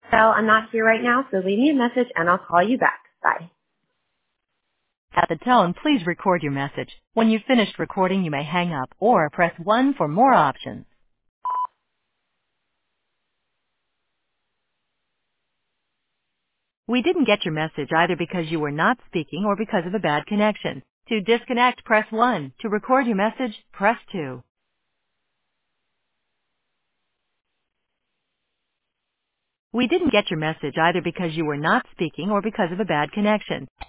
Well, I'm not here right now, so leave me a message and I'll call you back. Bye. At the tone, please record your message. When you've finished recording, you may hang up or press 1 for more options. We didn't get your message either because you were not speaking or because of a bad connection. To disconnect, press 1. To record your message, press 2. We didn't get your message either because you were not speaking or because of a bad connection.